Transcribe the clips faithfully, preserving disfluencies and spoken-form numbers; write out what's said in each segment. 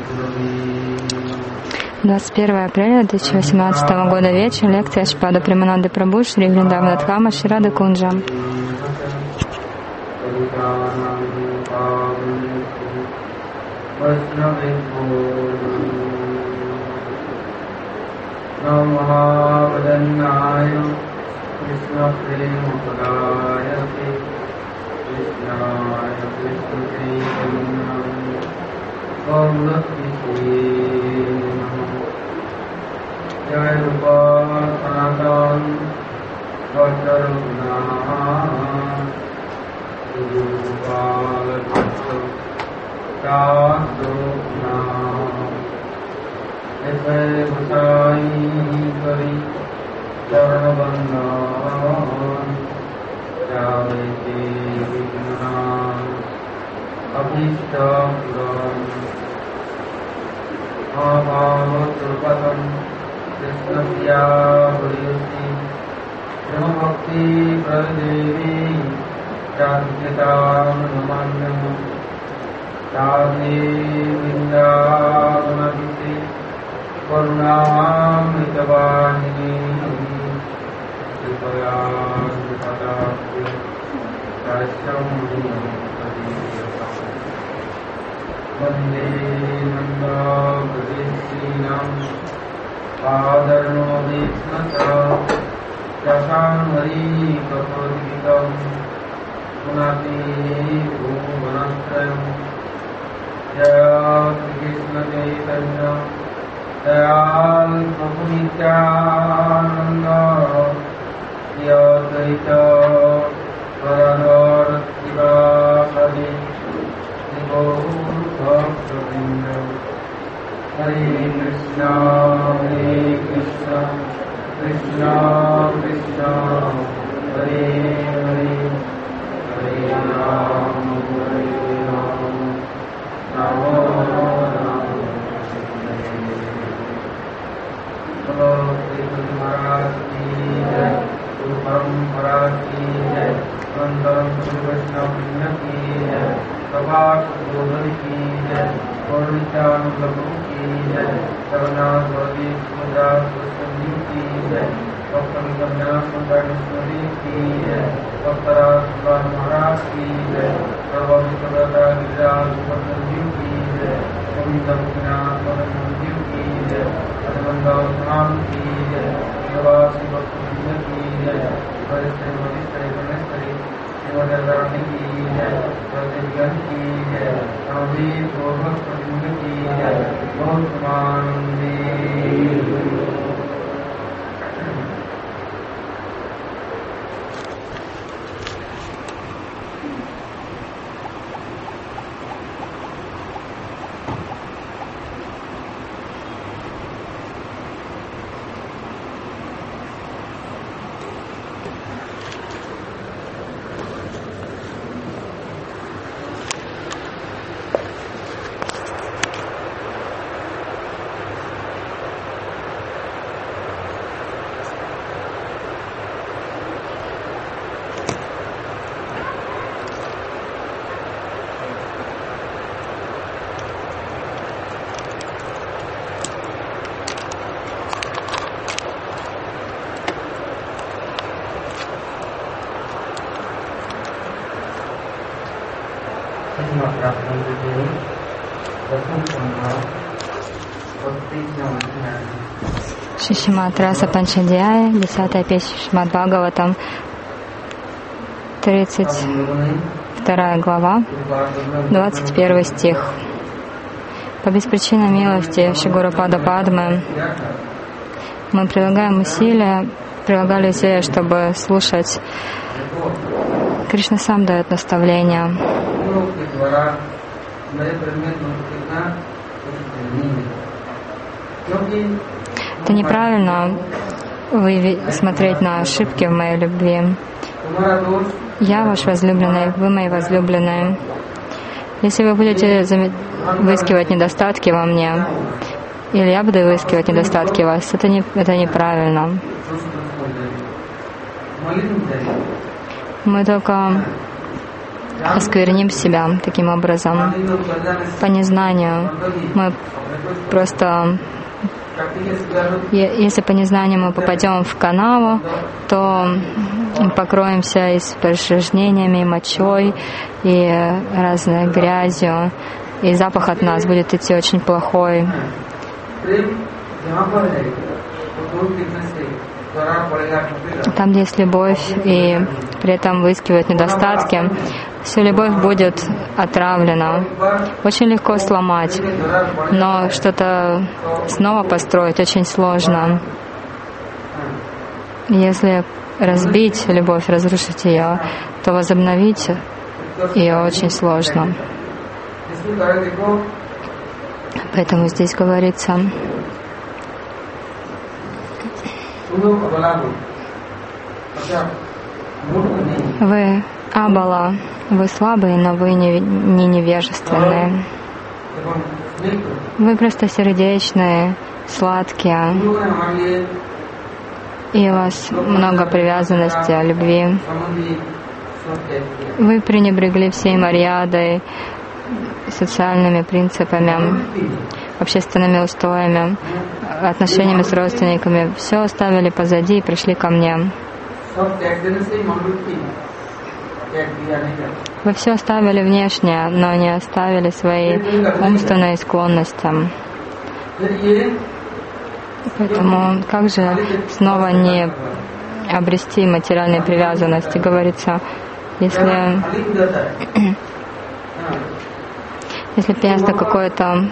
двадцать первого апреля две тысячи восемнадцатого года вечер. Лекция Шрипада Премананды Прабху, Шри Вриндавана Дхама, Шри Рада Кунджа. Jai Rupa Sanatan Vajaruna Gurupala Bhattu Chadurna Ese Gusai Kari Charanabandhan Javete Vigna Abhishtapuram Abhavaturpatam Krishna Bhuriyuti Prema Bhakti Pradevi Jankitam Namanyam Radhe Vrindavanaviti Karunamritavahini Kripaya Sripadakti Vaishnavamuni Vande Nanda Pradesinam Padarnodisnata Jasanvari Kapadvitam Punati Bhuvanasrayam Jaya Krishna Chaitanya Dayal Prabhu Nityananda Yadvaita Varanor Sivasadi Nigaur Bhaktavinda Hare Krishna, Hare Krishna, Krishna Krishna, Hare Hare, Hare Rama, Hare Rama, Rama Rama, Hare Hare. Guru Maharaj ki jai, Guru Parampara ki jai, Vandaram Guru Vaishnava ki jai, Prabhat Bodhan ki jai, Gaurichan Prabhu ki jai, Jagannath Baladev Subhadra Goswami ki jai, Bhaktan Gandhana Sundari ki jai, Bhaktara Subhan Maharaj ki jai, Prabhu Sabrata Gijal Subhadran ki jai, Govinda Bhaktivinoda Swamin ki jai, Adamanda Usman ki jai, Navasi Bhaktivinoda ki jai, Varishtha Varishtha Ganeshwari Shivadarani ki jai, Pradevigan ki jai, Navdev Bhagavad Pradyumna ki jai, Bhagavamanande. Шишимат Раса Панчадьяя, десятая песня Шримад Бхагаватам, тридцать вторая глава, двадцать первый стих. По беспричинной милости Шри Гурупада Падмы мы прилагаем усилия, прилагали усилия, чтобы слушать. Кришна сам дает наставления. Это неправильно вы смотреть на ошибки в моей любви. Я ваш возлюбленный, вы мои возлюбленные. Если вы будете выискивать недостатки во мне, или я буду выискивать недостатки в вас, это, не, это неправильно. Мы только оскверним себя таким образом. По незнанию мы просто, если по незнанию мы попадем в канаву, то покроемся испражнениями, мочой и разной грязью, и запах от нас будет идти очень плохой. Там, где есть любовь, и при этом выискивают недостатки, всю любовь будет отравлена. Очень легко сломать, но что-то снова построить очень сложно. Если разбить любовь, разрушить ее, то возобновить ее очень сложно. Поэтому здесь говорится: вы абала, вы слабые, но вы не, не невежественные. Вы просто сердечные, сладкие, и у вас много привязанности, любви. Вы пренебрегли всей марьядой, социальными принципами, общественными устоями, отношениями с родственниками. Все оставили позади и пришли ко мне. Вы все оставили внешне, но не оставили свои умственные склонности. Поэтому как же снова не обрести материальные привязанности? Говорится, если, если место какое-то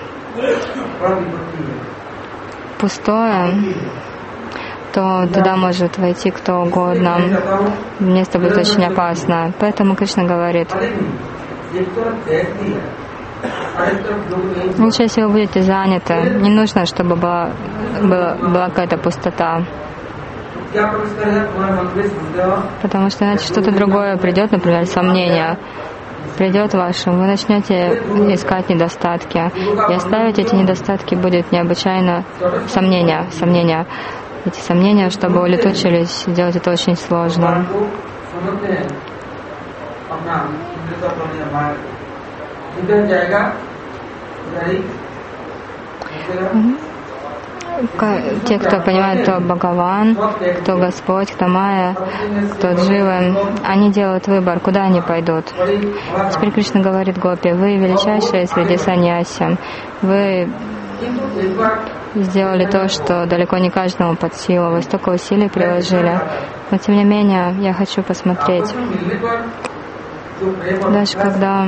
пустое, то туда может войти кто угодно. Место будет очень опасно. Поэтому Кришна говорит: лучше, если вы будете заняты, не нужно, чтобы была, была, была какая-то пустота. Потому что иначе что-то другое придет, например, сомнение. Придет ваше, вы начнете искать недостатки. И оставить эти недостатки будет необычайно сомнения, сомнения. Эти сомнения, чтобы улетучились, сделать это очень сложно. Те, кто понимает, кто Бхагаван, кто Господь, кто Майя, кто Дживы, они делают выбор, куда они пойдут. Теперь Кришна говорит Гопи: вы величайшие среди саньяси. Вы сделали то, что далеко не каждому под силу. Вы столько усилий приложили. Но тем не менее, я хочу посмотреть. Даже когда,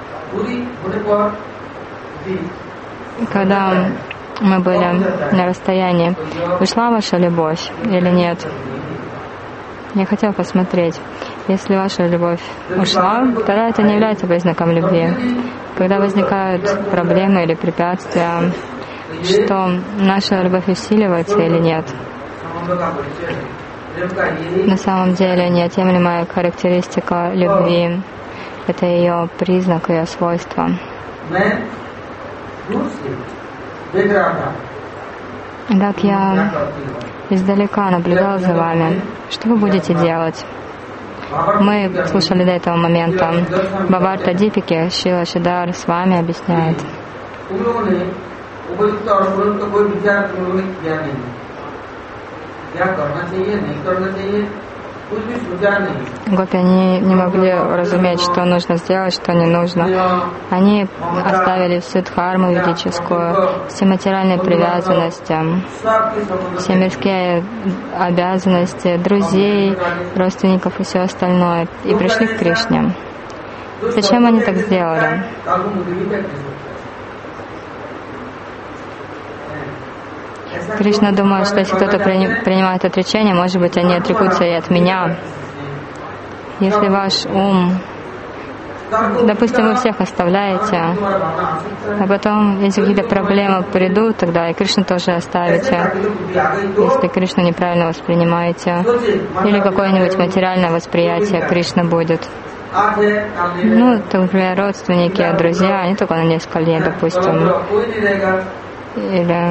когда мы были на расстоянии, ушла ваша любовь или нет? Я хотела посмотреть. Если ваша любовь ушла, тогда это не является признаком любви. Когда возникают проблемы или препятствия, что наша любовь усиливается или нет? На самом деле неотъемлемая характеристика любви — это ее признак, ее свойство. Так я издалека наблюдал за вами. Что вы будете делать? Мы слушали до этого момента. Бхаварта Дипики Шрила Шридар с вами объясняет. Гопи, они не могли разуметь, что нужно сделать, что не нужно. Они оставили всю дхарму ведическую, все материальные привязанности, все мирские обязанности, друзей, родственников и все остальное, и пришли к Кришне. Зачем они так сделали? Кришна думает, что если кто-то принимает отречение, может быть, они отрекутся и от меня. Если ваш ум, допустим, вы всех оставляете, а потом, если какие-то проблемы придут, тогда и Кришну тоже оставите, если Кришну неправильно воспринимаете, или какое-нибудь материальное восприятие Кришны будет. Ну, то, например, родственники, друзья, они только на несколько лет, допустим. Или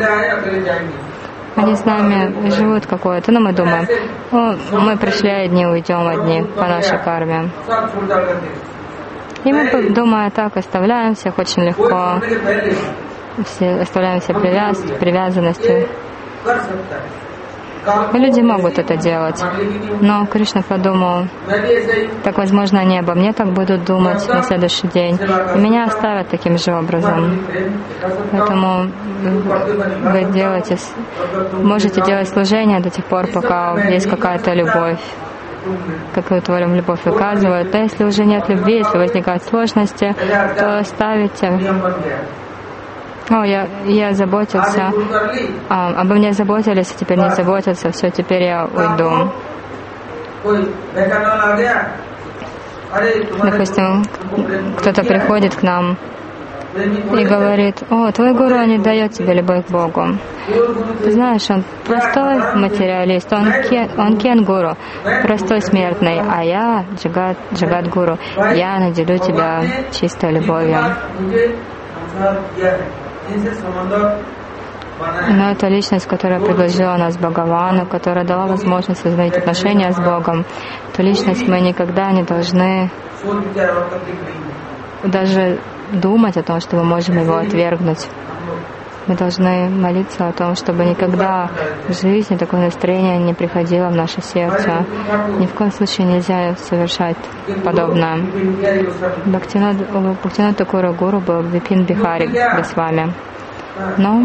они с нами живут какое-то, но мы думаем: о, мы пришли одни, уйдем одни по нашей карме. И мы, думая так, оставляем всех очень легко, все, оставляем все привяз, привязанности. И люди могут это делать. Но Кришна подумал, так, возможно, они обо мне так будут думать на следующий день. И меня оставят таким же образом. Поэтому вы делаете, можете делать служение до тех пор, пока есть какая-то любовь. Какую-то вам любовь выказывают. А если уже нет любви, если возникают сложности, то оставите. О, я, я заботился, а, обо мне заботились, а теперь не заботятся, все, теперь я уйду. Допустим, кто-то приходит к нам и говорит: о, твой гуру не дает тебе любовь к Богу. Ты знаешь, он простой материалист, он, кен, он кен-гуру, простой смертный, а я джагат, джагат-гуру, я наделю тебя чистой любовью. Но это личность, которая предложила нас Бхагавану, которая дала возможность создать отношения с Богом. Эту личность мы никогда не должны даже думать о том, что мы можем его отвергнуть. Мы должны молиться о том, чтобы никогда в жизни такое настроение не приходило в наше сердце. Ни в коем случае нельзя совершать подобное. Бхактивинода Тхакура гуру был Випин Бихари Госвами. Но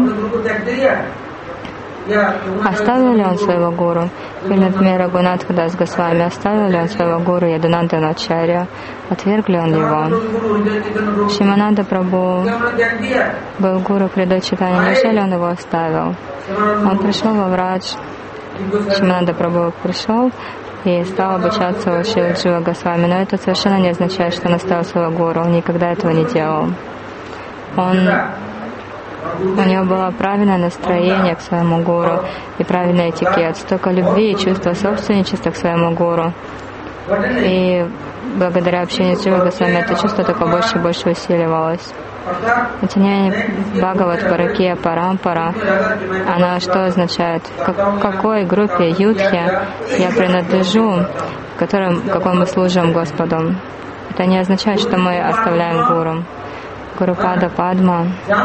оставил ли он своего гуру? Или, например, Рагунатха Дас Госвами, оставил ли он своего гуру Ядунандана Ачарья? Отверг ли он его? Шимананда Прабху был гуру Кридо Чайтаньи, неужели он его оставил? Он пришел во Врадж, Шимананда Прабху пришел и стал обучаться у Шрилы Джива Госвами, но это совершенно не означает, что он оставил своего гуру, он никогда этого не делал. Он У него было правильное настроение к своему гуру и правильный этикет, столько любви и чувства собственничества к своему гуру. И благодаря общению с Дживой Госвами это чувство только больше и больше усиливалось. Но тем не менее, Бхагават Паракия Парампара, она что означает? В какой группе Юдхи я принадлежу, которым, какой мы служим Господу? Это не означает, что мы оставляем гуру. Гурупада Падма.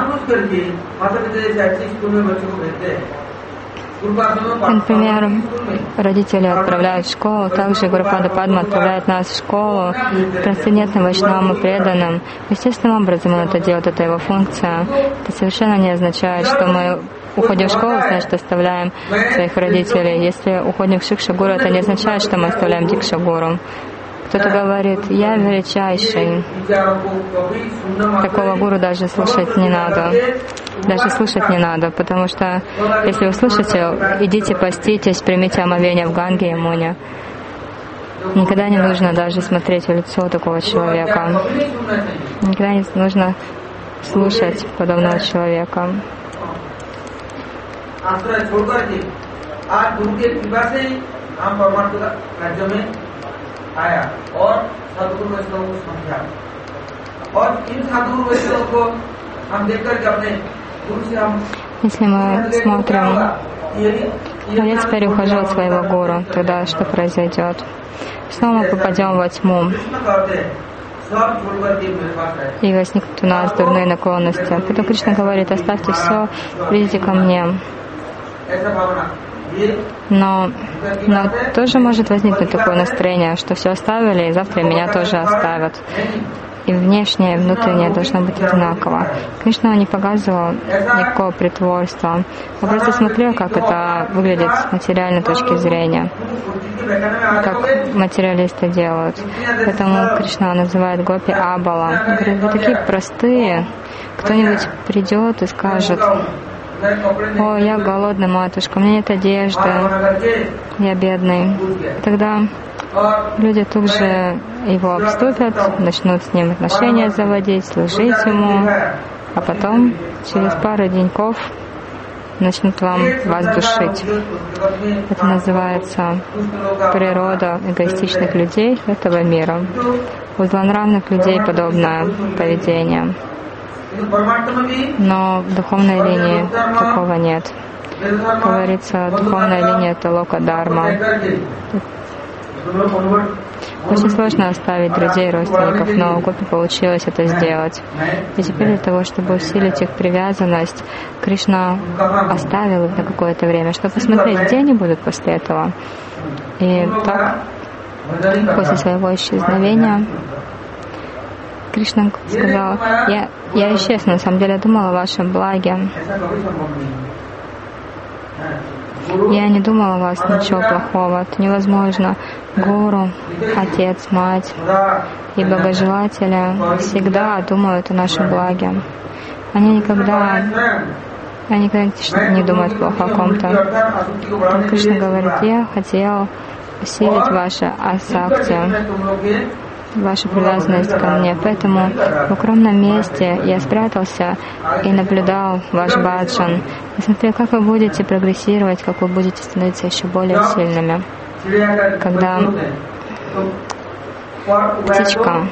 Например, родители отправляют в школу, также Гурупада Падма отправляет нас в школу, трансцендентным вайшнавам и преданным. Естественным образом он это делает, это его функция. Это совершенно не означает, что мы уходим в школу, значит, оставляем своих родителей. Если уходим в Шикша-гуру, это не означает, что мы оставляем Дикша-гуру. Кто-то говорит: я величайший. Такого гуру даже слушать не надо. Даже слушать не надо, потому что если вы слышите, идите поститесь, примите омовение в Ганге и Ямуне. Никогда не нужно даже смотреть в лицо такого человека. Никогда не нужно слушать подобного человека. आया और सदगुरु वैष्णव को समझा और इन साधु वैष्णव को हम देख करके अपने गुरु से हम Если мы смотрим, а я теперь ухожу от своего гуру, тогда что произойдет? Снова мы попадем во тьму, и возникнут у нас дурные наклонности. Поэтому Кришна говорит: оставьте все, придите ко мне. Но, но тоже может возникнуть такое настроение, что все оставили, и завтра меня тоже оставят. И внешнее, и внутреннее должно быть одинаково. Кришна не показывал никакого притворства. Он просто смотрел, как это выглядит с материальной точки зрения, как материалисты делают. Поэтому Кришна называет гопи Абала. Он говорит: вы такие простые. Кто-нибудь придет и скажет: о, я голодный, матушка, у меня нет одежды, я бедный. Тогда люди тут же его обступят, начнут с ним отношения заводить, служить ему, а потом через пару деньков начнут вам вас душить. Это называется природа эгоистичных людей этого мира. У злонравных людей подобное поведение. Но в духовной линии такого нет. Говорится, духовная линия — это лока-дарма. Очень сложно оставить друзей, родственников, но у Гопи получилось это сделать. И теперь для того, чтобы усилить их привязанность, Кришна оставил их на какое-то время, чтобы посмотреть, где они будут после этого. И так, после своего исчезновения, Кришна сказал: я, я исчез, на самом деле я думал о вашем благе. Я не думал о вас ничего плохого. Это невозможно. Гуру, отец, мать и благожелатели всегда думают о нашем благе. Они никогда, они никогда не думают плохо о ком-то. Кришна говорит: я хотел усилить ваше асакти, вашу привязанность ко мне. Поэтому в укромном месте я спрятался и наблюдал ваш баджан. Я смотрел, как вы будете прогрессировать, как вы будете становиться еще более сильными. Когда птичка,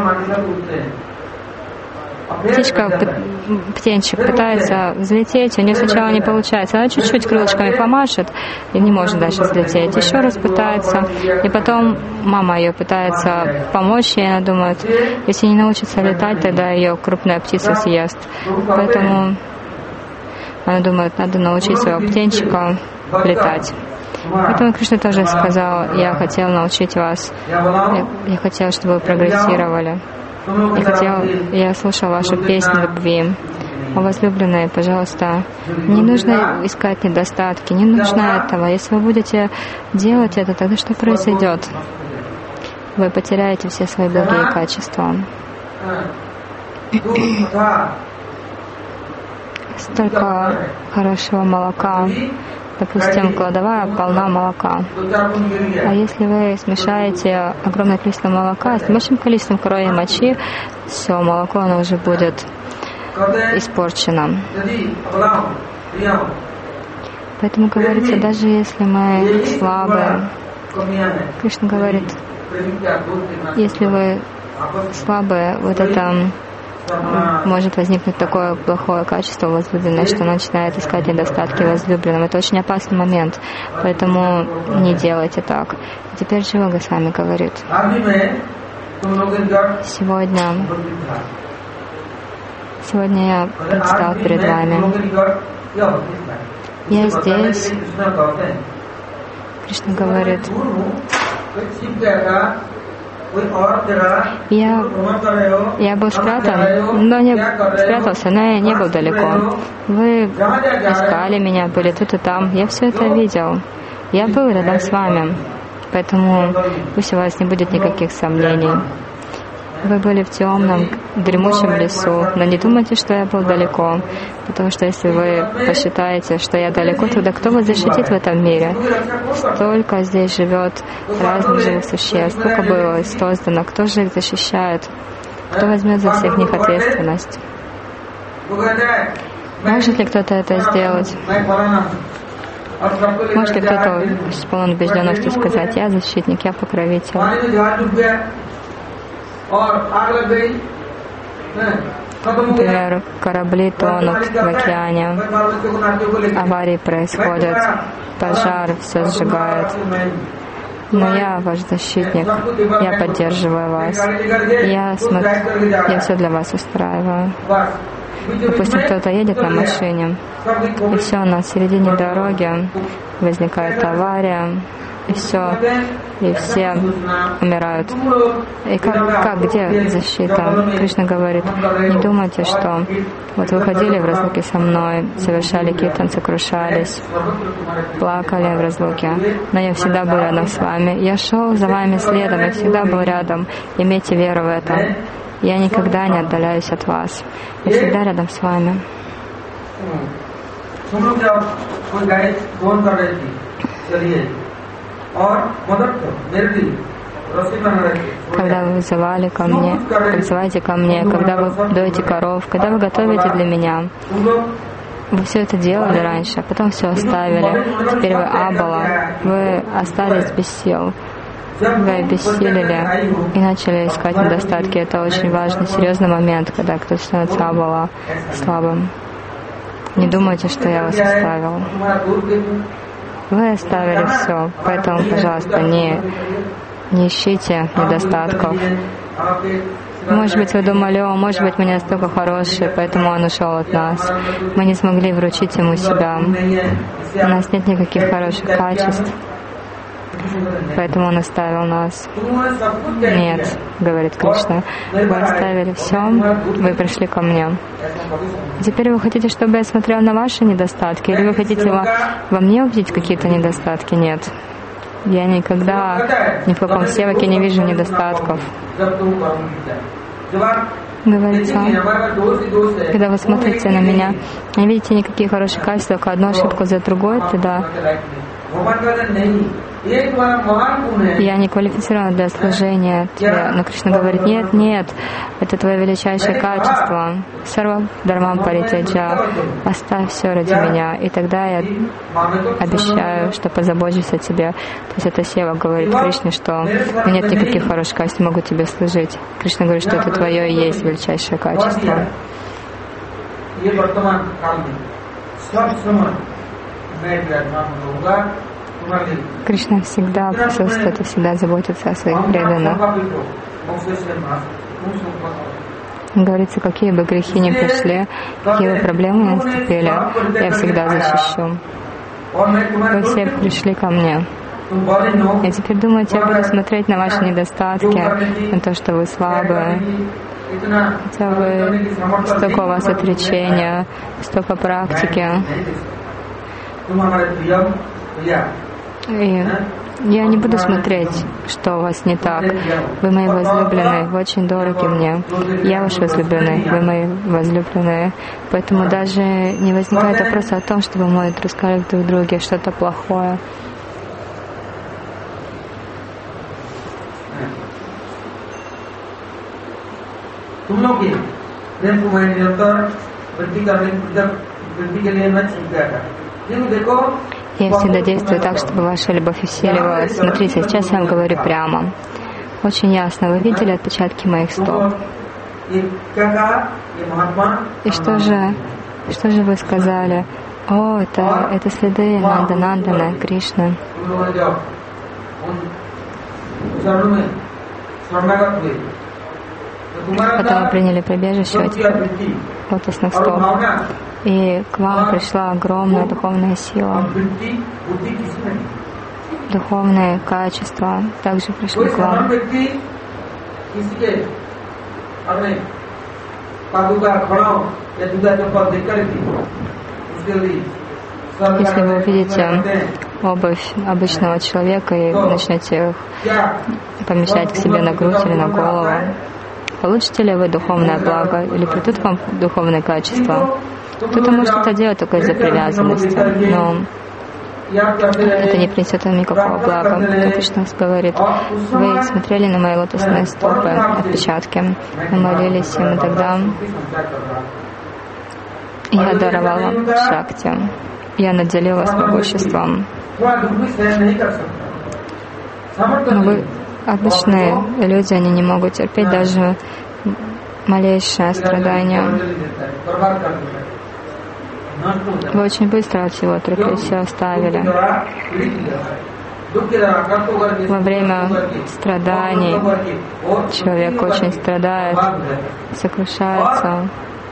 птичка, птенчик пытается взлететь, у нее сначала не получается. Она чуть-чуть крылышками помашет и не может дальше взлететь. Еще раз пытается, и потом мама ее пытается помочь ей. Она думает, если не научится летать, тогда ее крупная птица съест. Поэтому она думает, надо научить своего птенчика летать. Поэтому Кришна тоже сказал: я хотел научить вас, я, я хотел, чтобы вы прогрессировали. Я хотел, я слушал вашу песню любви. О, возлюбленные, пожалуйста, не нужно искать недостатки, не нужно этого. Если вы будете делать это, тогда что произойдет? Вы потеряете все свои благие качества. Столько хорошего молока. Допустим, кладовая полна молока. А если вы смешаете огромное количество молока с большим количеством крови и мочи, все, молоко оно уже будет испорчено. Поэтому говорится, даже если мы слабые, Кришна говорит, если вы слабые, вот это может возникнуть такое плохое качество возлюбленной, что она начинает искать недостатки возлюбленного. Это очень опасный момент, поэтому не делайте так. И теперь Джива Госвами говорит: сегодня, сегодня я предстал перед вами. Я здесь. Кришна говорит: Я, я был спрятан, но не спрятался, но я не был далеко. Вы искали меня, были тут и там. Я все это видел. Я был рядом с вами. Поэтому пусть у вас не будет никаких сомнений. Вы были в темном, дремучем лесу, но не думайте, что я был далеко, потому что если вы посчитаете, что я далеко, тогда кто вас защитит в этом мире? Столько здесь живет разных живых существ, сколько было создано, кто же их защищает? Кто возьмет за всех них ответственность? Может ли кто-то это сделать? Может ли кто-то с полной убежденностью сказать: я защитник, я покровитель? Например, корабли тонут в океане, аварии происходят, пожар все сжигает. Но я ваш защитник, я поддерживаю вас, я, смотр... я все для вас устраиваю. Допустим, кто-то едет на машине, и все, на середине дороги возникает авария, и все, и все умирают. И как, как, где защита? Кришна говорит: не думайте, что вот вы ходили в разлуке со мной, совершали киртан, сокрушались, плакали в разлуке, но я всегда был рядом с вами. Я шел за вами следом, я всегда был рядом. Имейте веру в это. Я никогда не отдаляюсь от вас. Я всегда рядом с вами. Когда вы вызывали ко мне, вызывайте ко мне, когда вы доите коров, когда вы готовите для меня, вы все это делали раньше, а потом все оставили. Теперь вы абала, вы остались без сил. Вы обессилели и начали искать недостатки. Это очень важный, серьезный момент, когда кто-то становится абала, слабым. Не думайте, что я вас оставил. Вы оставили все, поэтому, пожалуйста, не Не ищите недостатков. Может быть, вы думали, о, может быть, мы не настолько хорошие, поэтому он ушел от нас. Мы не смогли вручить ему себя. У нас нет никаких хороших качеств, поэтому он оставил нас. Нет, говорит Кришна, вы оставили все, вы пришли ко мне. Теперь вы хотите, чтобы я смотрел на ваши недостатки, или вы хотите во, во мне увидеть какие-то недостатки? Нет. Я никогда ни в каком севаке не вижу недостатков. Говорится, когда вы смотрите на меня, не видите никаких хороших качеств, только одну ошибку за другой, тогда я не квалифицирована для служения тебе. Но Кришна говорит, нет, нет, это твое величайшее качество. Сарва Дharmam Паритяджа, оставь все ради меня, и тогда я обещаю, что позабочусь о тебе. То есть это Сева говорит Кришне, что у меня нет никаких хороших качеств, могу тебе служить. Кришна говорит, что это твое и есть величайшее качество. Кришна всегда присутствует и всегда заботится о своих преданных. Говорится, какие бы грехи ни пришли, какие бы проблемы ни наступили, я всегда защищу. Вы все пришли ко мне. И теперь думаете, я буду смотреть на ваши недостатки, на то, что вы слабые. Хотя вы столько у вас отречения, столько практики. И я не буду смотреть, что у вас не так. Вы мои возлюбленные, вы очень дороги мне. Я ваш возлюбленный, вы мои возлюбленные. Поэтому даже не возникает вопроса о том, чтобы мы дружили друг в друге что-то плохое. Я всегда действую так, чтобы ваша любовь усиливалась. Смотрите, сейчас я вам говорю прямо. Очень ясно. Вы видели отпечатки моих стоп? И что же, что же вы сказали? О, это, это следы Нанда Нандана, Кришны. Потом вы приняли прибежище этих лотосных стоп. И к вам пришла огромная духовная сила. Духовные качества также пришли к вам. Если вы увидите обувь обычного человека и начнете их помещать к себе на грудь или на голову, получите ли вы духовное благо или придут вам духовные качества? Кто-то может это делать только из-за привязанности, но это не принесет вам никакого блага. Кришна говорит, вы смотрели на мои лотосные стопы, отпечатки, вы молились им, и тогда я даровал вам шакти, я наделил вас могуществом. Но вы обычные люди, они не могут терпеть даже малейшее страдание. Вы очень быстро от всего отреклись, все оставили. Во время страданий человек очень страдает, сокрушается.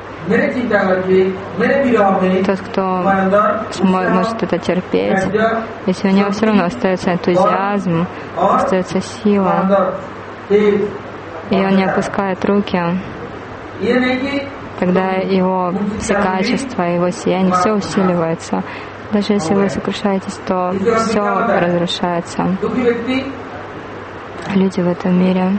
Тот, кто может это терпеть, если у него все равно остается энтузиазм, остается сила, и он не опускает руки, тогда его все качества, его сияние, все усиливается. Даже если вы сокрушаетесь, то все разрушается. Люди в этом мире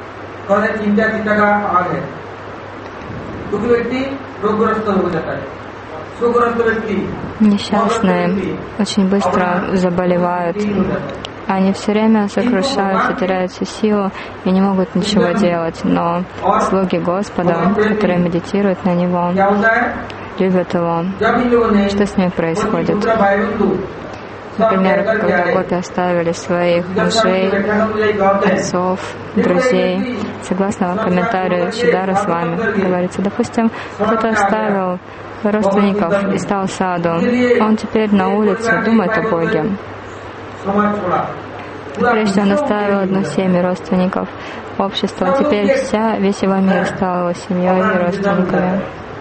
несчастные, очень быстро заболевают. Они все время сокрушаются, теряют всю силу и не могут ничего делать. Но слуги Господа, которые медитируют на Него, любят Его. Что с ними происходит? Например, когда гопи оставили своих мужей, отцов, друзей. Согласно комментарию Шидара с вами, говорится, допустим, кто-то оставил родственников и стал саду. Он теперь на улице думает о Боге. Прежде он оставил одну семью родственников, общество, а теперь вся, весь его мир стал его семьей и родственниками.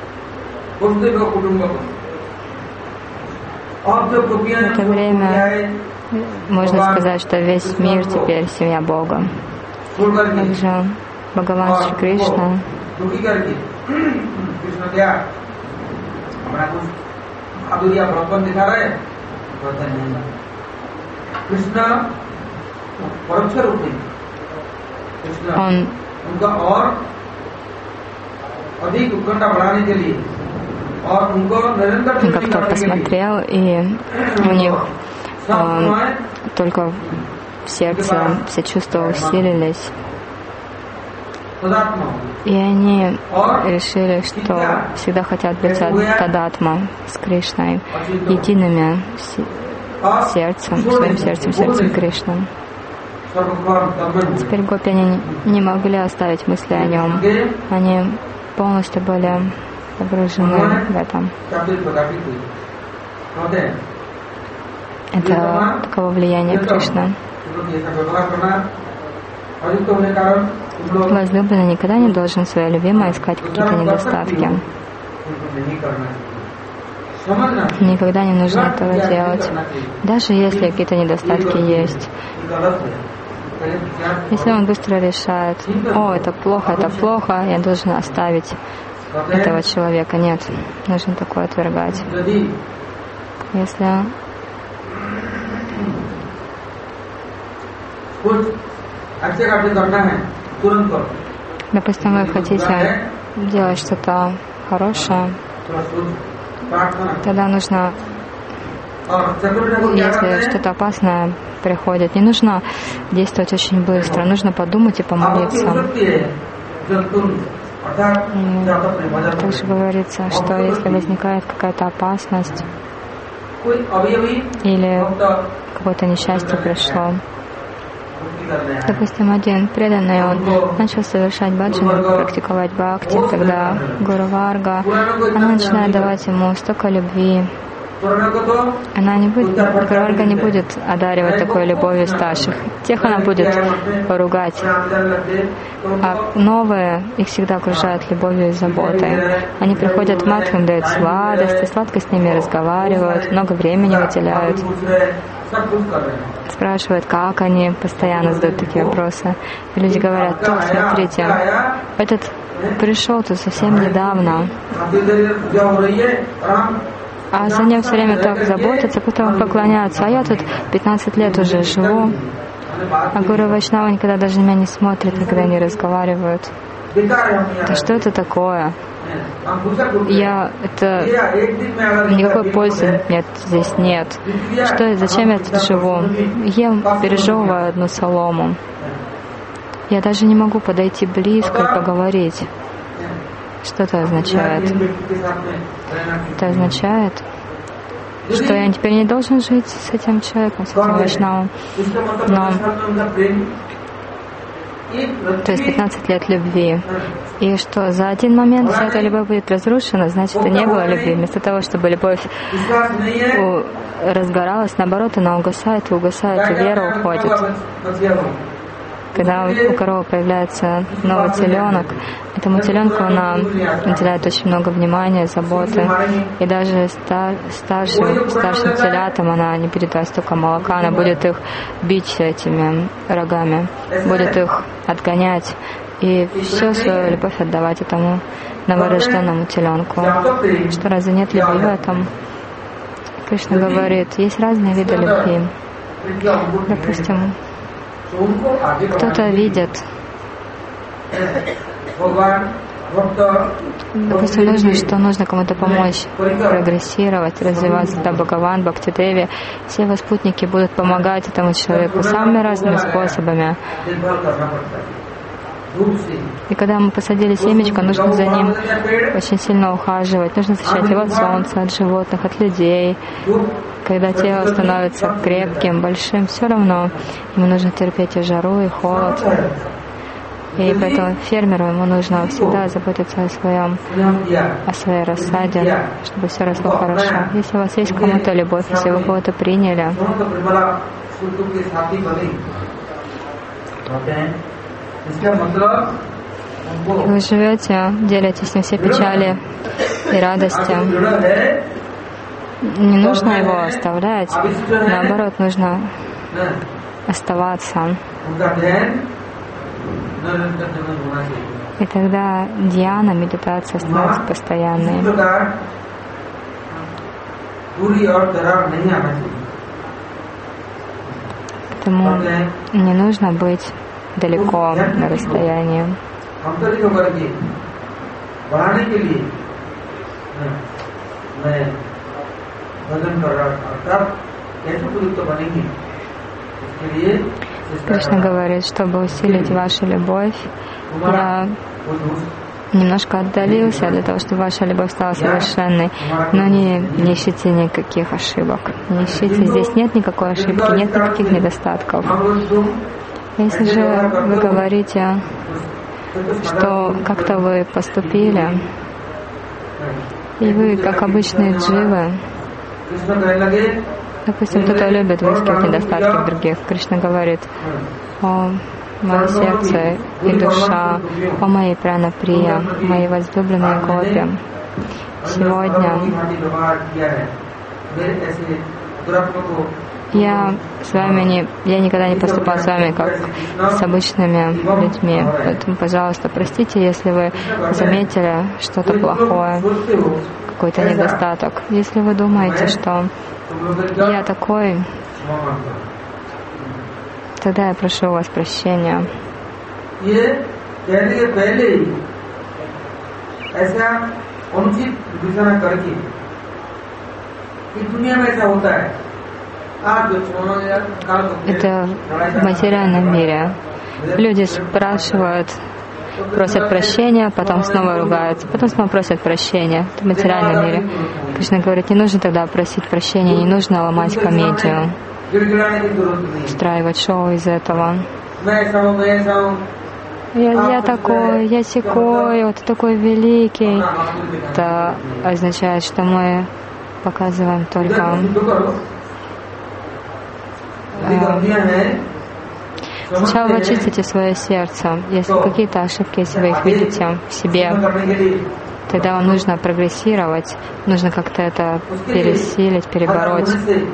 В это время можно сказать, что весь мир теперь семья Бога. Также Бхагаван Шри Кришна Он как-то посмотрел, и у них э, только в сердце все чувства усилились. И они решили, что всегда хотят быть тадатма с Кришной, едиными сердцем, своим сердцем, сердцем Кришны. Теперь гопи они не могли оставить мысли о нем. Они полностью были погружены в этом. Это таково влияние Кришны. Возлюбленный никогда не должен своей любимой искать какие-то недостатки. Никогда не нужно этого делать, даже если какие-то недостатки есть. Если он быстро решает: о, это плохо, это плохо, я должен оставить этого человека. Нет, нужно такое отвергать. Если допустим, вы хотите делать что-то хорошее, тогда нужно, если что-то опасное приходит, не нужно действовать очень быстро, нужно подумать и помолиться. И также говорится, что если возникает какая-то опасность или какое-то несчастье пришло, допустим, один преданный, он начал совершать баджаны, практиковать бхакти, тогда Гуру Варга, она начинает давать ему столько любви. Она не будет, Гуру Варга не будет одаривать такой любовью старших. Тех она будет поругать. А новые, их всегда окружают любовью и заботой. Они приходят в матху, им дают сладости, сладко с ними разговаривают, много времени выделяют. Спрашивают, как они, постоянно задают такие вопросы. И люди говорят: тут, смотрите, этот пришел тут совсем недавно, а за ним все время так заботятся, потом поклоняются, а я тут пятнадцать лет уже живу, а Гуру Вайшнава никогда даже на меня не смотрит, никогда не разговаривают. Да что это такое? Я, это, никакой пользы нет, здесь нет. Что, зачем я тут живу? Ем, пережевываю одну солому. Я даже не могу подойти близко и поговорить. Что это означает? Это означает, что я теперь не должен жить с этим человеком, с этим вайшнавом. Но, то есть пятнадцать лет любви. И что за один момент вся эта любовь будет разрушена, значит, это не было любви. Вместо того, чтобы любовь разгоралась, наоборот, она угасает, и угасает, и вера уходит. Когда у коровы появляется новый теленок, этому теленку она уделяет очень много внимания, заботы. И даже стар, старшим, старшим телятам она не будет давать столько молока, она будет их бить этими рогами, будет их отгонять и всю свою любовь отдавать этому новорожденному теленку. Что, разве нет любви в этом? Кришна говорит, есть разные виды любви. Допустим, кто-то видит, допустим, нужно, что нужно кому-то помочь прогрессировать, развиваться, да, Бхагаван, Бхактидеви, все его спутники будут помогать этому человеку самыми разными способами. И когда мы посадили семечко, нужно за ним очень сильно ухаживать, нужно защищать его от солнца, от животных, от людей. Когда тело становится крепким, большим, все равно ему нужно терпеть и жару, и холод. И поэтому фермеру ему нужно всегда заботиться о своем, о своей рассаде, чтобы все росло хорошо. Если у вас есть к кому-то любовь, если вы кого-то приняли, Вы живете, делитесь с ним все печали и радости. Не нужно его оставлять, наоборот, нужно оставаться. И тогда дьяна, медитация становится постоянной. Поэтому не нужно быть далеко на расстоянии. Кришна говорит, чтобы усилить вашу любовь, я немножко отдалился для того, чтобы ваша любовь стала совершенной, но не, не ищите никаких ошибок. Не ищите, здесь нет никакой ошибки, нет никаких недостатков. Если же вы говорите, что как-то вы поступили, и вы, как обычные дживы, допустим, кто-то любит выискивать недостатки в других, Кришна говорит: о, мое сердце и душа, о моей прана-прия, мои возлюбленные гопи, сегодня я с вами не, я никогда не поступал с вами как с обычными людьми. Поэтому, пожалуйста, простите, если вы заметили что-то плохое, какой-то недостаток. Если вы думаете, что я такой, тогда я прошу у вас прощения. Это в материальном мире. Люди спрашивают, просят прощения, потом снова ругаются, потом снова просят прощения. Это в материальном мире. Кришна говорит, не нужно тогда просить прощения, не нужно ломать комедию, устраивать шоу из этого. Я, я такой, я сякой, вот такой великий. Это означает, что мы показываем только э, сначала вы очистите свое сердце. Если какие-то ошибки, если вы их видите в себе, тогда вам нужно прогрессировать, нужно как-то это пересилить, перебороть.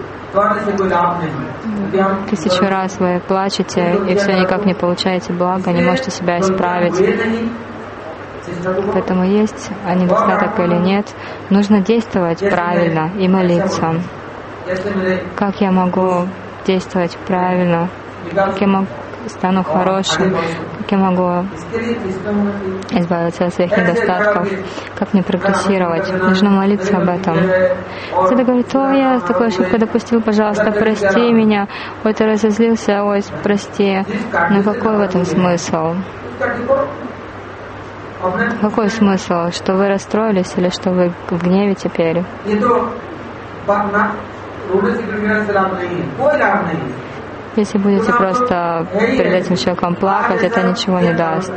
Тысячу раз вы плачете и все никак не получаете блага, не можете себя исправить. Поэтому есть недостаток или нет, нужно действовать правильно и молиться. Как я могу действовать правильно? Как я могу стану хорошим, как я могу избавиться от своих недостатков, как мне прогрессировать. Нужно молиться об этом. Кто-то говорит, о, я такую ошибку допустил, пожалуйста, прости меня. Ой, ты разозлился, ой, прости. Но какой в этом смысл? Какой смысл? Что вы расстроились или что вы в гневе теперь? Если будете просто перед этим человеком плакать, это ничего не даст.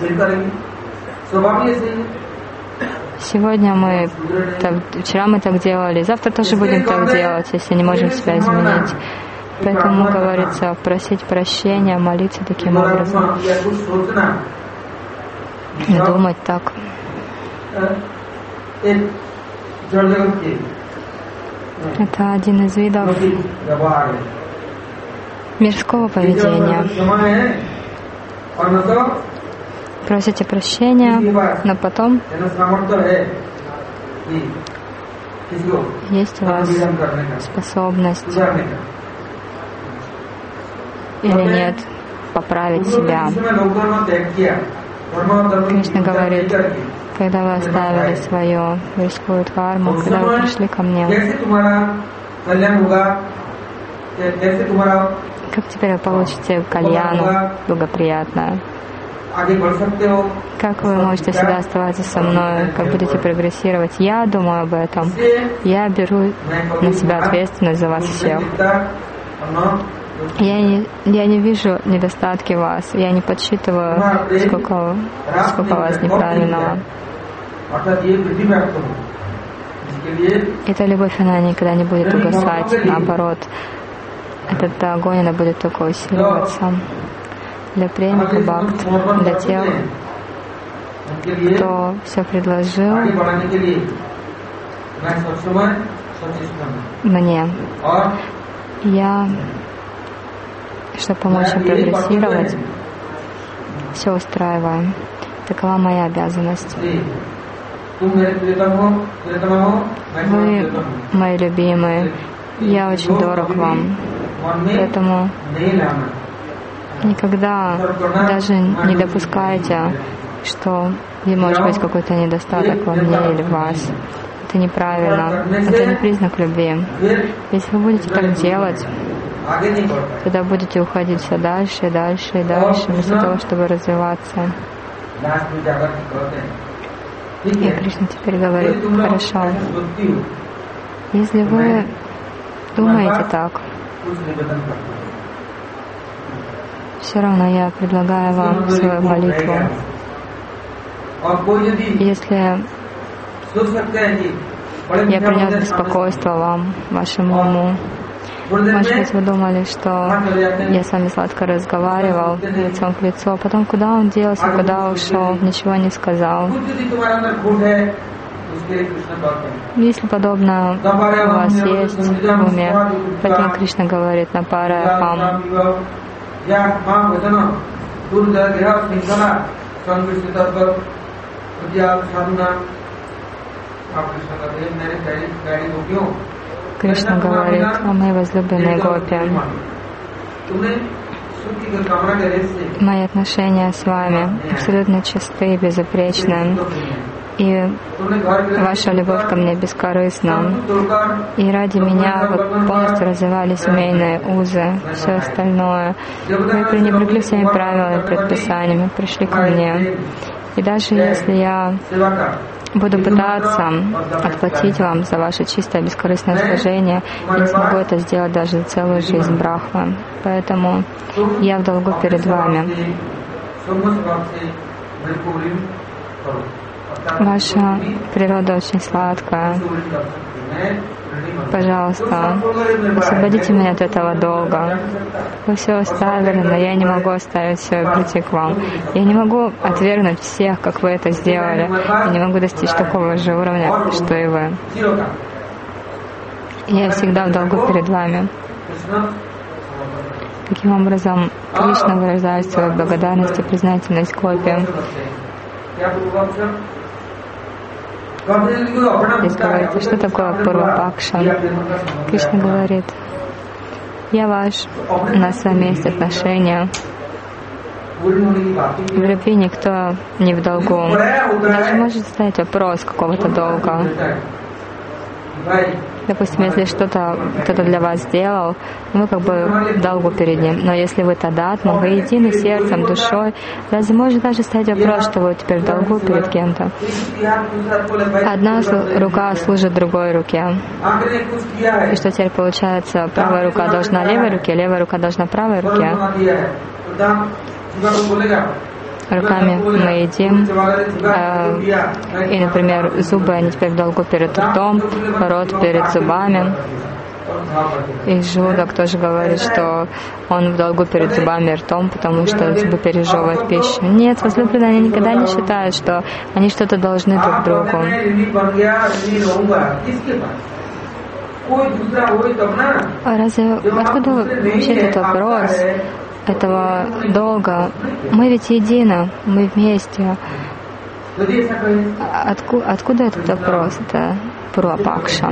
Сегодня мы, так, вчера мы так делали, завтра тоже будем так делать, если не можем себя изменить. Поэтому, говорится, просить прощения, молиться таким образом. И думать так. Это один из видов мирского поведения. Просите прощения, но потом есть у вас способность или нет поправить себя. Кришна говорит, когда вы оставили свою мирскую дхарму, когда вы пришли ко мне, как теперь вы получите кальяну благоприятное? Как вы можете всегда оставаться со мной? Как будете прогрессировать? Я думаю об этом. Я беру на себя ответственность за вас всех. Я не, я не вижу недостатки в вас. Я не подсчитываю, сколько, сколько у вас неправильного. Эта любовь, она никогда не будет угасать. Наоборот, этот огонь, она будет только усиливаться. для премии бхакт, для тех, кто все предложил мне. Я, чтобы помочь им прогрессировать, все устраиваю. Такова моя обязанность. Вы мои любимые. Я очень дорог вам. Поэтому никогда даже не допускайте, что может быть какой-то недостаток во мне или в вас. Это неправильно. Это не признак любви. Если вы будете так делать, тогда будете уходить все дальше и дальше и дальше, вместо того, чтобы развиваться. И Кришна теперь говорит: хорошо, если вы думаете так, все равно я предлагаю вам свою молитву. Если я принес беспокойство вам, вашему уму, может быть, вы думали, что я с вами сладко разговаривал лицом к лицу, а потом куда он делся, куда ушел, ничего не сказал. Если подобное у вас есть в уме, поэтому Кришна говорит на пара хам. Кришна говорит: о мои возлюбленные гопи, мои отношения с вами абсолютно чисты, безупречны, и ваша любовь ко мне бескорыстна. И ради меня вы полностью развивали семейные узы, все остальное. Вы пренебрегли всеми правилами, предписаниями, пришли ко мне. И даже если я буду пытаться отплатить вам за ваше чистое бескорыстное служение, я не смогу это сделать даже за целую жизнь Брахмы. Поэтому я в долгу перед вами. Ваша природа очень сладкая. Пожалуйста, освободите меня от этого долга. Вы все оставили, но я не могу оставить все и прийти к вам. Я не могу отвергнуть всех, как вы это сделали. Я не могу достичь такого же уровня, что и вы. Я всегда в долгу перед вами. Таким образом, Кришна выражает свою благодарность и признательность гопи. Здесь говорится, что такое Пурва-пакша. Кришна говорит: я ваш, у нас с вами есть отношения. В любви никто не в долгу. Даже может стоять вопрос какого-то долга. Допустим, если что-то кто-то для вас сделал, вы как бы в долгу перед ним. Но если вы тадатма, вы едины сердцем, душой, разве может даже стоять вопрос, что вы теперь в долгу перед кем-то? Одна рука служит другой руке. И что теперь получается? Правая рука должна левой руке, левая рука должна правой руке. Руками мы едим, э, и, например, зубы, они теперь в долгу перед ртом, рот перед зубами. И желудок тоже говорит, что он в долгу перед зубами и ртом, потому что зубы пережевывают пищу. Нет, возлюбленные, они никогда не считают, что они что-то должны друг другу. А разве, откуда вообще этот вопрос этого долга? Мы ведь едины, мы вместе. Отку, откуда этот вопрос? Это Пурва-пакша.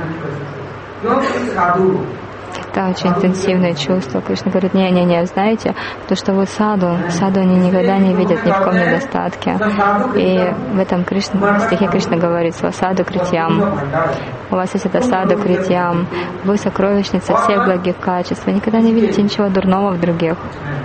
Это очень интенсивное чувство. Кришна говорит: не-не-не, знаете, то, что вы саду, саду они никогда не видят ни в ком недостатке. И в этом Кришна, в стихе Кришна говорит: свасаду критьям. У вас есть это саду критьям. Вы сокровищница всех благих качеств. Вы никогда не видите ничего дурного в других.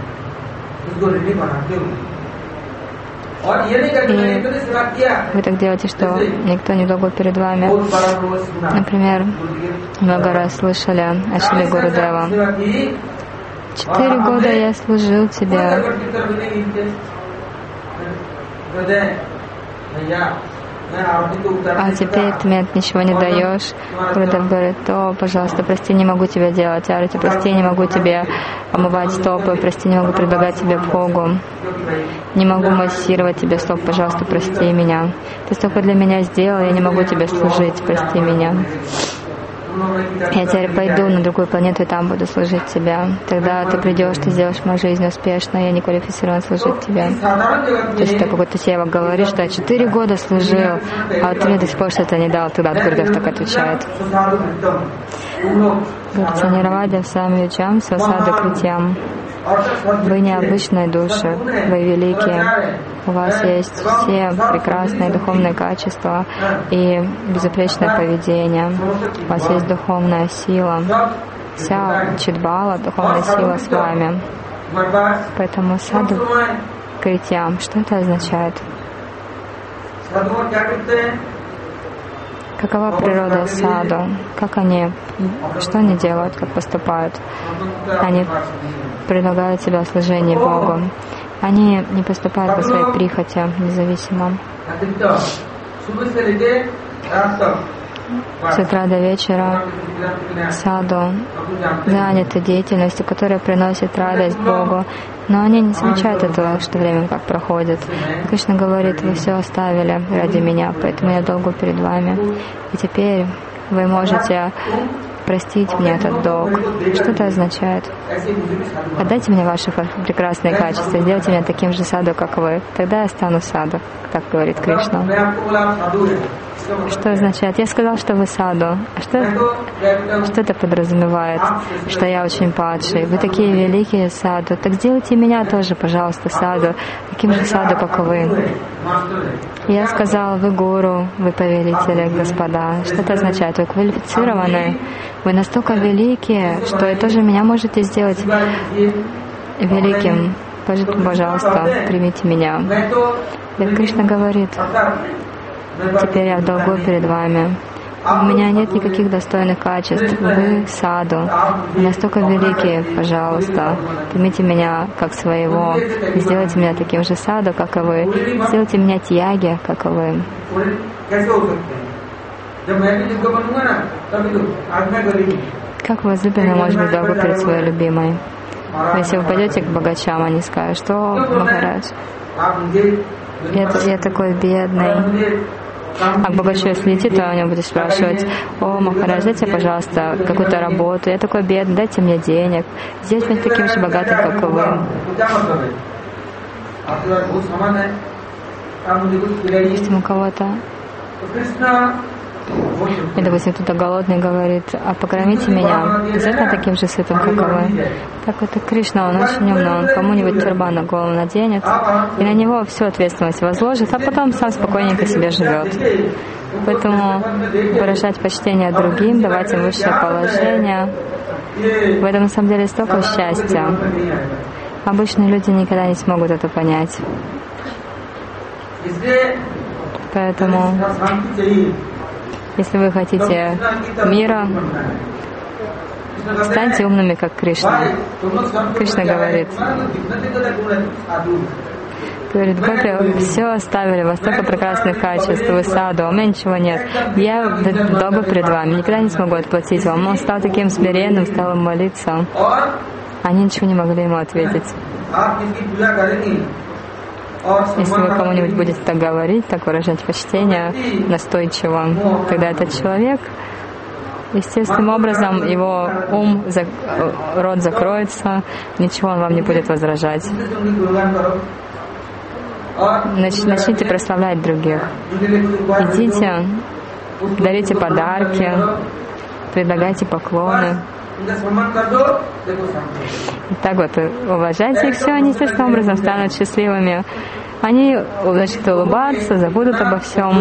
И вы так делаете, что никто не долго перед вами. Например, много раз слышали о Шри Гурудева. Четыре года я служил тебе. а теперь ты мне ничего не даешь. Гурудев говорит: о, пожалуйста, прости, не могу тебя делать. Арати, прости, не могу тебе омывать стопы, прости, не могу предлагать тебе Богу. Не могу массировать тебе стоп, пожалуйста, прости меня. Ты столько для меня сделал, я не могу тебе служить, прости меня. Я теперь пойду на другую планету и там буду служить тебе. Тогда ты придешь, ты сделаешь мою жизнь успешной, я не квалифицирован служить тебе. То есть это какой-то севак говорит, что я четыре года служил, а ты мне до сих пор что-то не дал. Тогда Гурудев так отвечает. Гурцанировадя сам ючам, сасада критям. Вы необычные души, вы великие. У вас есть все прекрасные духовные качества и безупречное поведение. У вас есть духовная сила. Вся чидбала, духовная сила с вами. Поэтому саду критям, что это означает? Какова природа саду? Как они, что они делают, как поступают? Они предлагают себя в служении Богу. Они не поступают по своей прихоти, независимо. С утра до вечера саду заняты деятельностью, которая приносит радость Богу. Но они не замечают этого, что время как проходит. Кришна говорит: вы все оставили ради меня, поэтому я долгу перед вами. И теперь вы можете простить мне этот долг. Что это означает? Отдайте мне ваши прекрасные качества, сделайте меня таким же саду, как вы. Тогда я стану саду, так говорит Кришна. Что означает? Я сказал, что вы саду. А что, что это подразумевает? Что я очень падший. Вы такие великие саду. Так сделайте меня тоже, пожалуйста, саду, таким же саду, как вы. Я сказал: вы гуру, вы повелители, господа. Что это означает? Вы квалифицированы. Вы настолько великие, что и тоже меня можете сделать великим. Пожалуйста, примите меня. И Кришна говорит: теперь я в долгу перед вами. У меня нет никаких достойных качеств. Вы саду, настолько великие, пожалуйста, примите меня как своего. И сделайте меня таким же саду, как и вы. Сделайте меня тьяги, как и вы. Как возлюбленный может быть долго перед своей любимой? Если вы пойдете к богачам, они скажут: что, Махарадж, я, я такой бедный. А к богачу, если идти, то у него будет спрашивать: о, Махарадж, дайте, пожалуйста, какую-то работу, я такой бедный, дайте мне денег, сделайте меня таким же богатым, как и вы. Если у кого-то, и, допустим, кто-то голодный говорит: а покормите меня, обязательно таким же сытым, как и вы. Так это Кришна, он очень умный, он кому-нибудь тюрбан на голову наденет, и на него всю ответственность возложит, а потом сам спокойненько себе живет. Поэтому выражать почтение другим, давать им высшее положение, в этом на самом деле столько счастья. Обычные люди никогда не смогут это понять. Поэтому если вы хотите мира, станьте умными, как Кришна. Кришна говорит, говорит, Гопи, все оставили, у вас столько прекрасных качеств, вы саду, а у меня ничего нет. Я долго перед вами, никогда не смогу отплатить вам. Он стал таким смиренным, стал им молиться. Они ничего не могли ему ответить. Если вы кому-нибудь будете так говорить, так выражать почтение настойчиво, тогда этот человек, естественным образом, его ум, рот закроется, ничего он вам не будет возражать. Начните прославлять других. Идите, дарите подарки, предлагайте поклоны. И так вот, уважайте их, все, они естественным образом станут счастливыми. Они начнут улыбаться, забудут обо всем.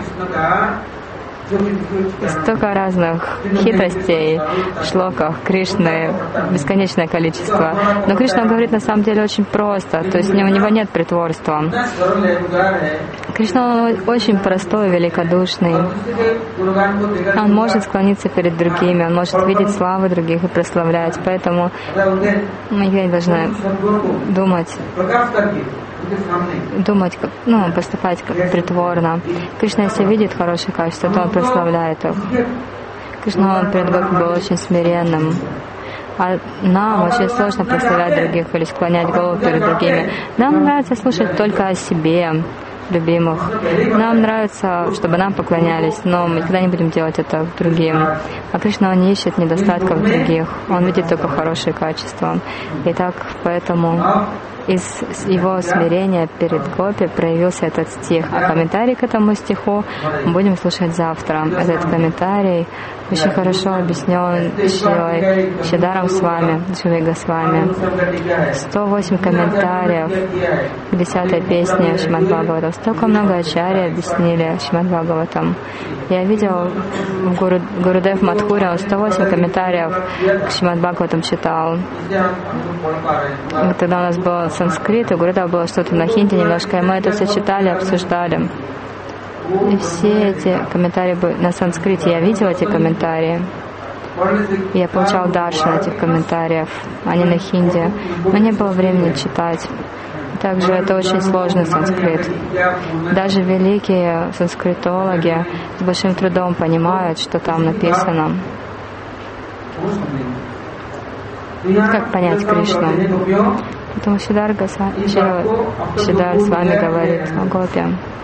Столько разных хитростей в шлоках Кришны, бесконечное количество. Но Кришна говорит на самом деле очень просто, то есть у него нет притворства. Кришна он очень простой, великодушный. Он может склониться перед другими, он может видеть славы других и прославлять. Поэтому мы никогда не должны думать, думать, как, ну, поступать как притворно. Кришна, если видит хорошие качества, то он прославляет их. Кришна, он перед Гопи был очень смиренным. А нам очень сложно прославлять других или склонять голову перед другими. Нам нравится слушать только о себе, любимых. Нам нравится, чтобы нам поклонялись, но мы никогда не будем делать это другим. А Кришна, он не ищет недостатков других, он видит только хорошие качества. И так, поэтому из его смирения перед Гопи проявился этот стих. А комментарий к этому стиху мы будем слушать завтра. Этот комментарий очень хорошо объяснен Шрилой Шридаром с вами, Дживой Госвами. сто восемь комментариев к десятой песне Шримад Бхагаватам. Столько много ачарьи объяснили Шримад Бхагаватам. Я видел в Гуру, Гурудев Мадхуре, он сто восемь комментариев к Шримад Бхагаватам читал. Тогда у нас был санскрит, и у Гурудева было что-то на хинди немножко, и мы это все читали, обсуждали. И все эти комментарии были на санскрите. Я видела эти комментарии. Я получал даршан этих комментариев, а не на хинди. Но не было времени читать. Также это очень сложный санскрит. Даже великие санскритологи с большим трудом понимают, что там написано. Как понять Кришну? Поэтому Шридар Шридар с вами говорит о Гопи.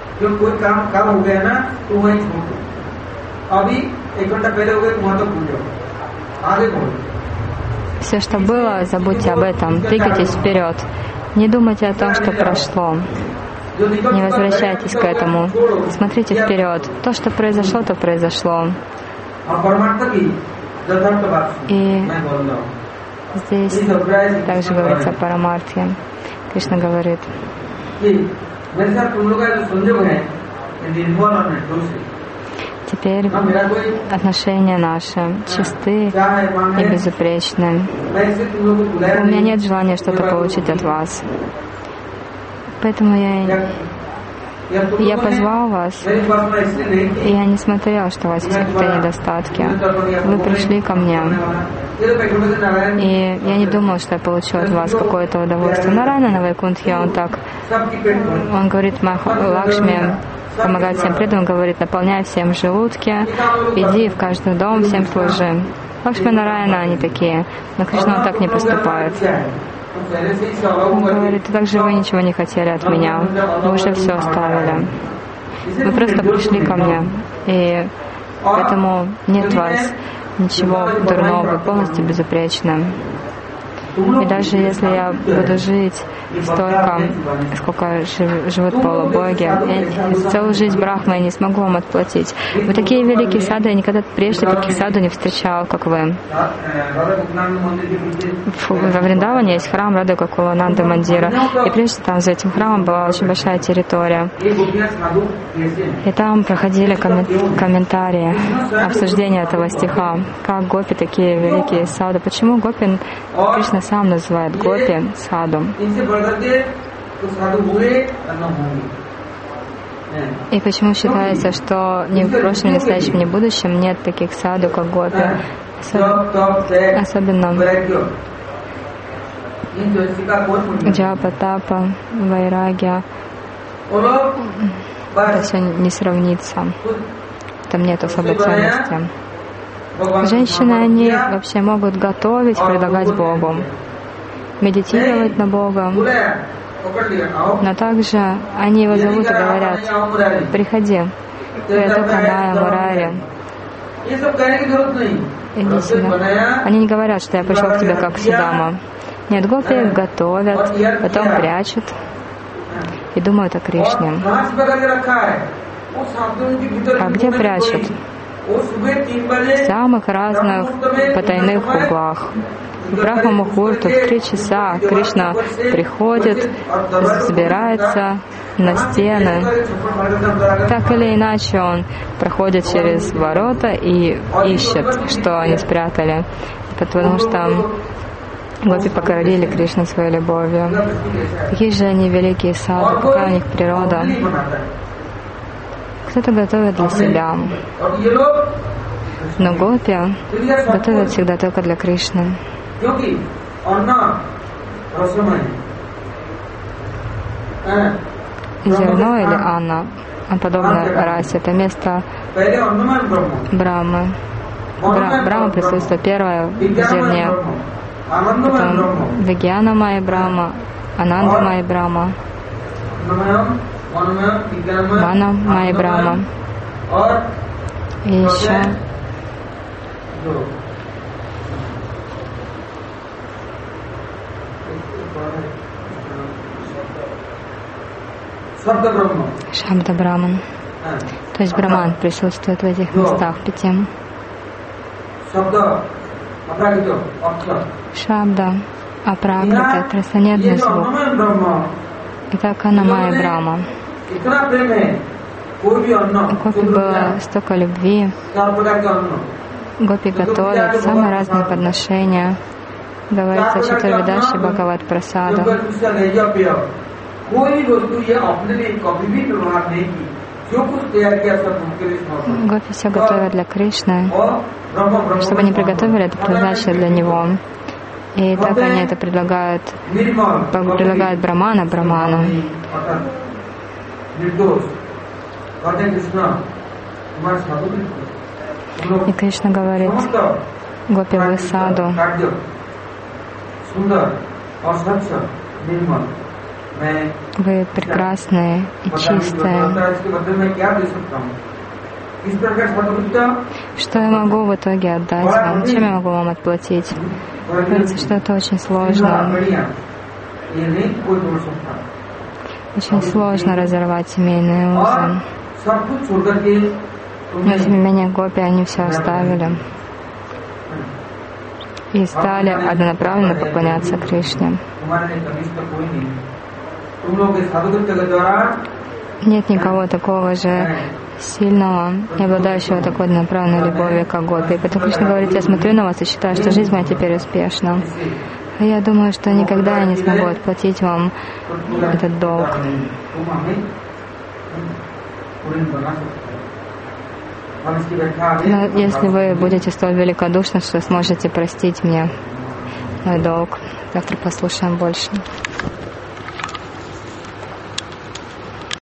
Все, что было, забудьте об этом, двигайтесь вперед. Не думайте о том, что прошло. Не возвращайтесь к этому. Смотрите вперед. То, что произошло, то произошло. И здесь также говорится о Парамартхе. Кришна говорит: теперь отношения наши чисты и безупречны. У меня нет желания что-то получить от вас. Поэтому я, я позвал вас, и я не смотрел, что у вас есть какие-то недостатки. Вы пришли ко мне, и я не думал, что я получу от вас какое-то удовольствие. Нарайана на Вайкунтхе, он так, он говорит Лакшми, помогает всем преданным, говорит: наполняй всем желудки, иди в каждый дом, всем служи. Лакшми Нарайана они такие, но Кришна он так не поступает. Он говорит: также вы ничего не хотели от меня, вы уже все оставили. Вы просто пришли ко мне, и поэтому нет в вас ничего дурного, вы полностью безупречны. И даже если я буду жить столько, сколько живут полубоги, я целую жизнь Брахмы я не смогу вам отплатить. Вы такие великие саду, я никогда прежде таких саду не встречал, как вы. Во Вриндаване есть храм Рады Гокулананды Мандира, и прежде там за этим храмом была очень большая территория. И там проходили комментарии, обсуждения этого стиха, как гопи такие великие саду. Почему гопи Кришна сам называет гопи саду? И почему считается, что ни в прошлом, ни в настоящем, ни в будущем нет таких саду, как гопи? Особенно джапа, тапа, вайрагья. Это все не сравнится. Там нет особой ценности. Женщины, они вообще могут готовить, предлагать Богу, медитировать на Бога, но также они его зовут и говорят: приходи, я только Майя Мурари. Иди сюда. Они не говорят, что я пришел к тебе как Судама. Нет, гопи готовят, потом прячут и думают о Кришне. А где прячут? В самых разных потайных углах. В Брахма Мухурту в три часа Кришна приходит, забирается на стены. Так или иначе он проходит через ворота и ищет, что они спрятали. Потому что гопи покорили Кришну своей любовью. Какие же они великие саду, какая у них природа. Кто-то готовит для себя, но гопи готовят всегда только для зерно или Анна, подобно расе. Это место Брахмы. Бра, Брахма присутствует первое в зерне, потом Вигьяна Майя Брахма, Ананда Майя Брахма, Вана Майя Брахма. И еще Шабда Браман. То есть Браман присутствует в этих местах пяти. Шабда, Апракрита, трансцендентный звук. Это Канамая Брахма. У Гопи было столько любви. Гопи готовят самые разные подношения. Говорится в Чатурведаше Бхагават Прасада. Гопи все готовят для Кришны. Чтобы они приготовили, это предназначено для Него. И так они это предлагают, предлагают Брамана Браману. И Кришна говорит Гопи в саду: вы прекрасные и чистые. Что я могу в итоге отдать вам? Чем я могу вам отплатить? Говорится, что это очень сложно. Очень сложно разорвать семейные узы. Но тем не менее Гопи, они все оставили и стали однонаправленно поклоняться Кришне. Нет никого такого же сильного и обладающего такой однонаправленной любовью, как Гопи. И поэтому Кришна говорит: я смотрю на вас и считаю, что жизнь моя теперь успешна. А я думаю, что никогда я не смогу отплатить вам этот долг. Но если вы будете столь великодушны, что сможете простить мне мой долг. Завтра послушаем больше.